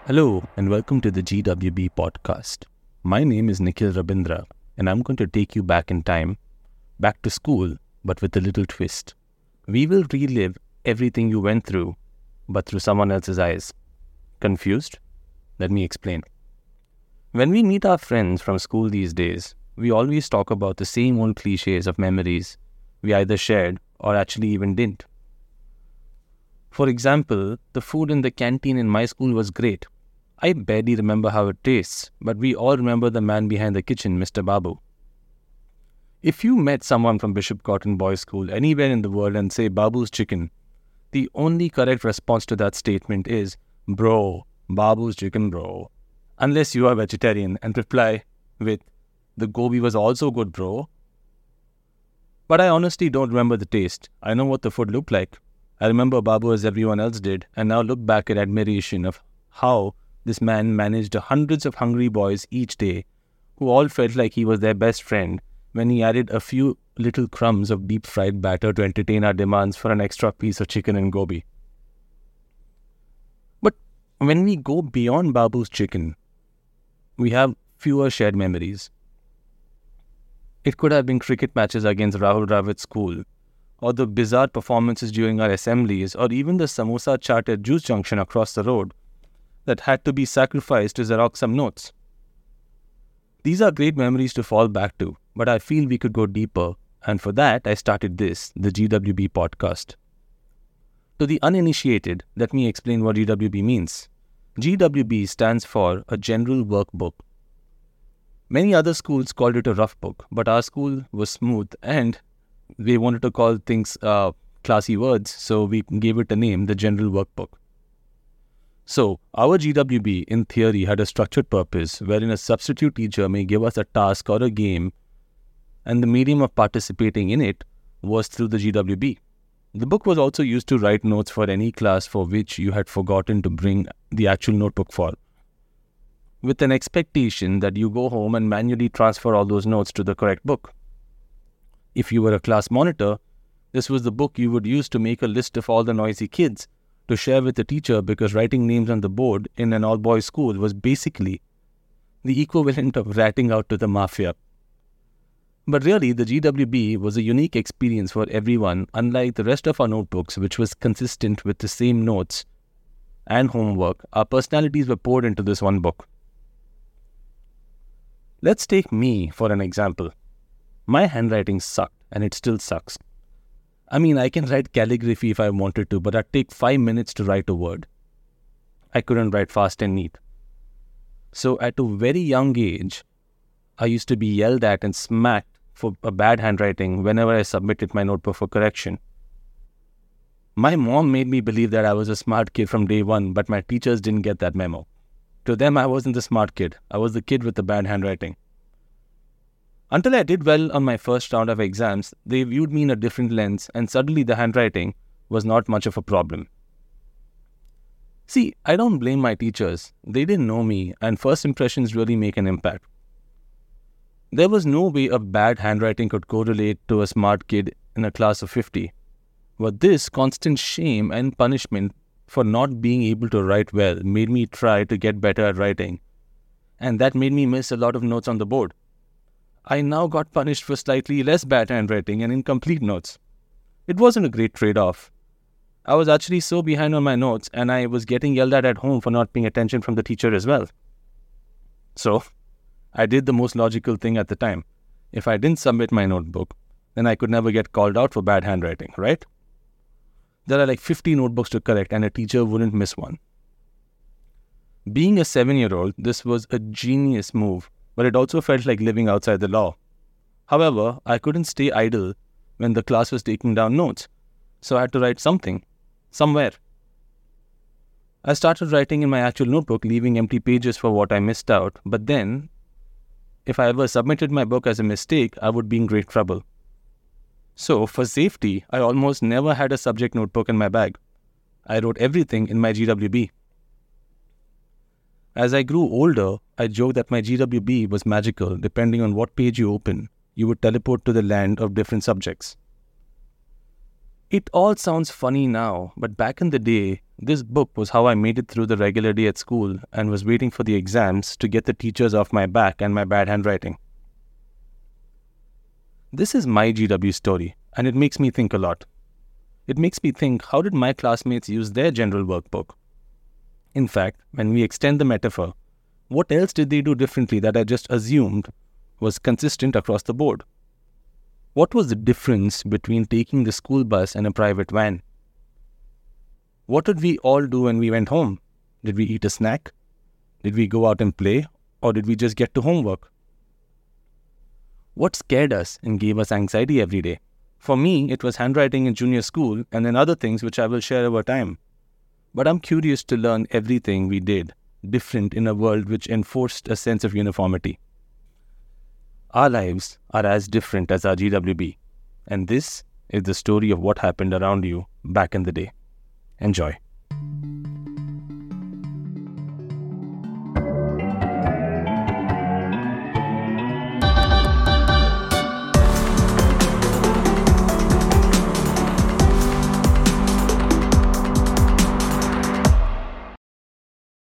Hello and welcome to the GWB podcast. My name is Nikhil Rabindra and I'm going to take you back in time, back to school, but with a little twist. We will relive everything you went through, but through someone else's eyes. Confused? Let me explain. When we meet our friends from school these days, we always talk about the same old cliches of memories we either shared or actually even didn't. For example, the food in the canteen in my school was great. I barely remember how it tastes, but we all remember the man behind the kitchen, Mr. Babu. If you met someone from Bishop Cotton Boys School anywhere in the world and say Babu's chicken, the only correct response to that statement is, "Bro, Babu's chicken, bro." Unless you are vegetarian and reply with, "The gobi was also good, bro." But I honestly don't remember the taste. I know what the food looked like. I remember Babu as everyone else did, and now look back in admiration of how this man managed hundreds of hungry boys each day, who all felt like he was their best friend when he added a few little crumbs of deep-fried batter to entertain our demands for an extra piece of chicken and gobi. But when we go beyond Babu's chicken, we have fewer shared memories. It could have been cricket matches against Rahul Dravid's school, or the bizarre performances during our assemblies, or even the samosa chaat at Juice Junction across the road that had to be sacrificed to Xerox some notes. These are great memories to fall back to, but I feel we could go deeper, and for that I started this, the GWB podcast. To the uninitiated, let me explain what GWB means. GWB stands for a general workbook. Many other schools called it a rough book, but our school was smooth and they wanted to call things classy words, so we gave it a name, the General Workbook. So, our GWB in theory had a structured purpose wherein a substitute teacher may give us a task or a game, and the medium of participating in it was through the GWB. The book was also used to write notes for any class for which you had forgotten to bring the actual notebook for, with an expectation that you go home and manually transfer all those notes to the correct book. If you were a class monitor, this was the book you would use to make a list of all the noisy kids to share with the teacher, because writing names on the board in an all-boys school was basically the equivalent of ratting out to the mafia. But really, the GWB was a unique experience for everyone, unlike the rest of our notebooks, which was consistent with the same notes and homework. Our personalities were poured into this one book. Let's take me for an example. My handwriting sucked, and it still sucks. I mean, I can write calligraphy if I wanted to, but I'd take 5 minutes to write a word. I couldn't write fast and neat. So at a very young age, I used to be yelled at and smacked for a bad handwriting whenever I submitted my notebook for correction. My mom made me believe that I was a smart kid from day one, but my teachers didn't get that memo. To them, I wasn't the smart kid. I was the kid with the bad handwriting. Until I did well on my first round of exams, they viewed me in a different lens, and suddenly the handwriting was not much of a problem. See, I don't blame my teachers. They didn't know me, and first impressions really make an impact. There was no way a bad handwriting could correlate to a smart kid in a class of 50. But this constant shame and punishment for not being able to write well made me try to get better at writing, and that made me miss a lot of notes on the board. I now got punished for slightly less bad handwriting and incomplete notes. It wasn't a great trade-off. I was actually so behind on my notes, and I was getting yelled at home for not paying attention from the teacher as well. So, I did the most logical thing at the time. If I didn't submit my notebook, then I could never get called out for bad handwriting, right? There are like 50 notebooks to correct, and a teacher wouldn't miss one. Being a 7-year-old, this was a genius move, but it also felt like living outside the law. However, I couldn't stay idle when the class was taking down notes, so I had to write something, somewhere. I started writing in my actual notebook, leaving empty pages for what I missed out, but then, if I ever submitted my book as a mistake, I would be in great trouble. So, for safety, I almost never had a subject notebook in my bag. I wrote everything in my GWB. As I grew older, I joked that my GWB was magical. Depending on what page you open, you would teleport to the land of different subjects. It all sounds funny now, but back in the day, This book was how I made it through the regular day at school and was waiting for the exams to get the teachers off my back and my bad handwriting. This is my GW story, and it makes me think a lot. It makes me think, how did my classmates use their general workbook? In fact, when we extend the metaphor, what else did they do differently that I just assumed was consistent across the board? What was the difference between taking the school bus and a private van? What did we all do when we went home? Did we eat a snack? Did we go out and play? Or did we just get to homework? What scared us and gave us anxiety every day? For me, it was handwriting in junior school and then other things which I will share over time. But I'm curious to learn everything we did different in a world which enforced a sense of uniformity. Our lives are as different as our GWB, and this is the story of what happened around you back in the day. Enjoy.